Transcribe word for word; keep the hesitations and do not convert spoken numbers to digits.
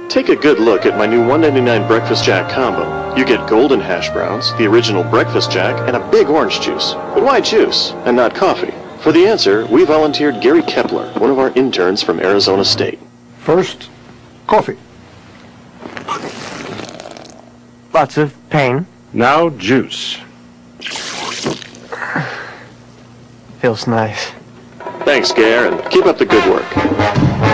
Take a good look at my new one ninety-nine Breakfast Jack combo. You get golden hash browns, the original Breakfast Jack, and a big orange juice. But why juice and not coffee? For the answer, we volunteered Gary Kepler, one of our interns from Arizona State. First, coffee. Lots of pain. Now juice. Feels nice. Thanks, Gare, and keep up the good work.